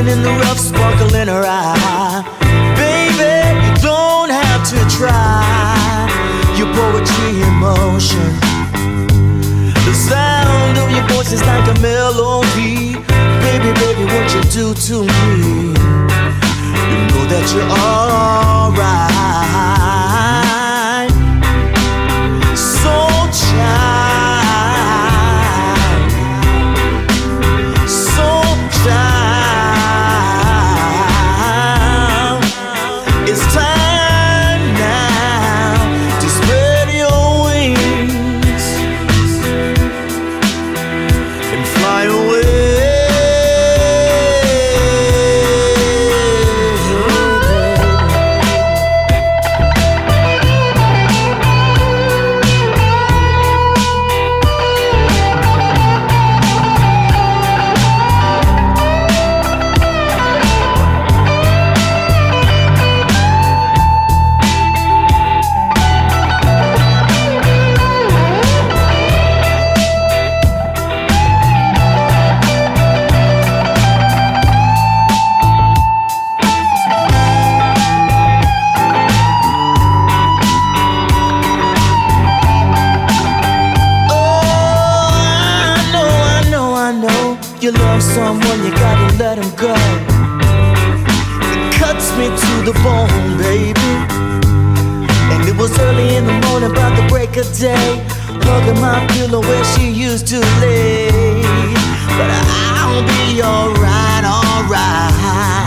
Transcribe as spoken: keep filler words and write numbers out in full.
diamond in the rough, sparkle in her eye. Baby, you don't have to try. Your poetry in motion. The sound of your voice is like a melody. Baby, baby, what you do to me, you know that you're alright. So child, so child, it's time now to spread your wings and fly away. You love someone, you gotta let him go. It cuts me to the bone, baby. And it was early in the morning, about the break of day, hugging my pillow where she used to lay. But I'll be alright, alright.